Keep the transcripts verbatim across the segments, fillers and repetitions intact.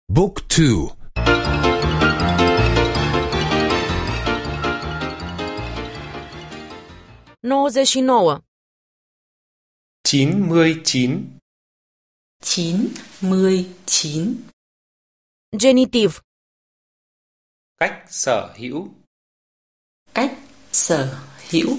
บุ๊กทู nouăzeci și nouă chín mươi chín chín mươi chín Genitiv. cách sở hữu. cách sở hữu.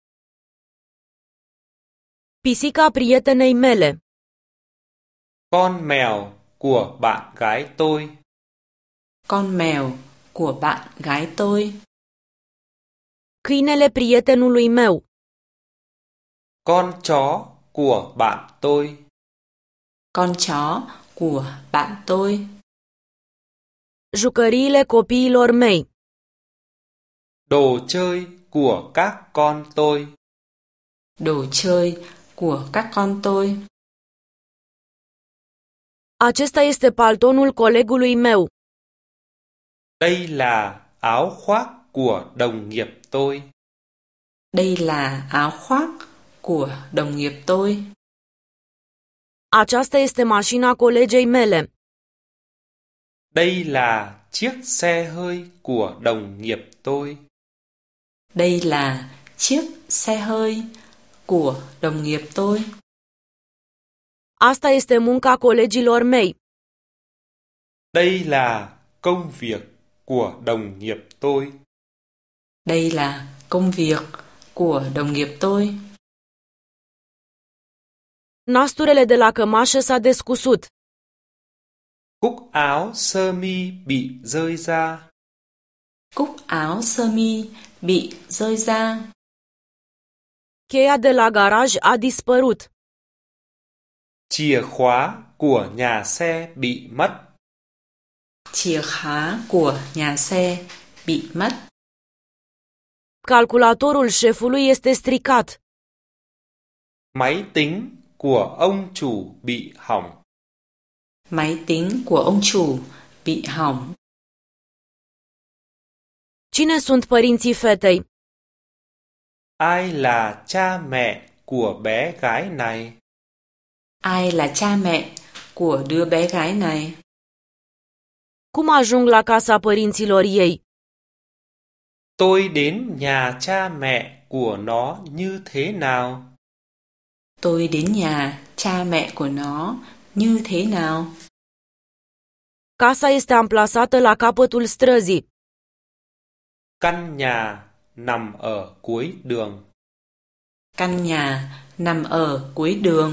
Pisica prietenei mele. Con mèo của bạn gái tôi. Con mèo của bạn gái tôi. Câinele prietenului meu. Con chó của bạn tôi. Con chó của bạn tôi. Jucăriile copiilor mei. Đồ chơi của các con tôi. Đồ chơi của các con tôi. Acesta este paltonul colegului meu. Đây là áo khoác của đồng nghiệp tôi. Đây là áo khoác của đồng nghiệp tôi. Aceasta este mașina colegei mele. Đây là chiếc xe hơi của đồng nghiệp tôi. Đây là chiếc xe hơi của đồng nghiệp tôi. Asta este munca colegilor mei. Đây là công việc của đồng nghiệp tôi. Đây là công việc của đồng nghiệp tôi. Nasturele de la cămașă s-a descusut. Cúc áo sơ mi bị rơi ra. Cúc áo sơ mi bị rơi ra. Cheia de la garaj a dispărut. Chìa khóa của nhà xe bị mất. Chìa khóa của nhà xe bị mất. Calculatorul șefului este stricat. Máy tính của ông chủ bị hỏng. Máy tính của ông chủ bị hỏng. Cine sunt părinții fetei? Ai là cha mẹ của bé gái này? Ai là cha mẹ của đứa bé gái này? Cum ajung la casa părinților ei? Tôi đến nhà cha mẹ của nó như thế nào? Tôi đến nhà cha mẹ của nó như thế nào? Casa este amplasată la capătul străzii. Căn nhà nằm ở cuối đường. Căn nhà nằm ở cuối đường.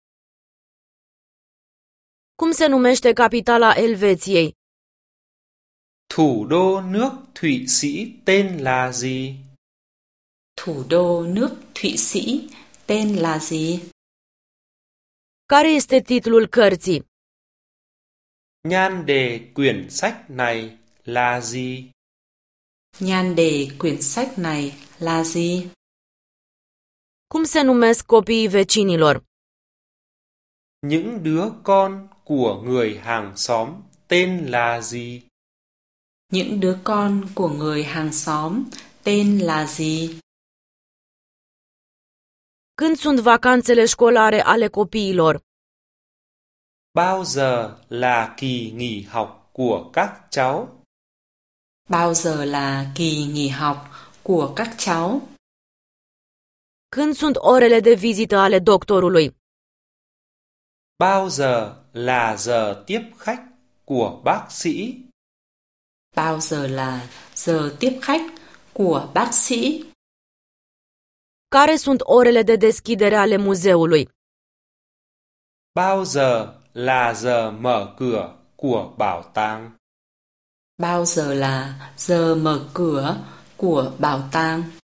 Cum se numește capitala Elveției? Thủ đô nước Thụy Sĩ tên là gì? Thủ đô nước Thụy Sĩ tên là gì? Care este titlul cărții? Nhan đề quyển sách này là gì? Nhan đề quyển sách này là gì? Cum se numesc copiii vecinilor? Những đứa con của người hàng xóm tên là gì? Những đứa con của người hàng xóm tên là gì? Când sunt vacanțele școlare ale copiilor? Bao giờ là kỳ nghỉ học của các cháu? Bao giờ là kỳ nghỉ học của các cháu? Când sunt orele de vizită ale doctorului? Bao giờ là giờ tiếp khách của bác sĩ? Bao giờ là giờ tiếp khách của bác sĩ? Care sunt orele de deschidere ale muzeului? Bao giờ là giờ mở cửa của bảo tàng? Bao giờ là giờ mở cửa của bảo tàng?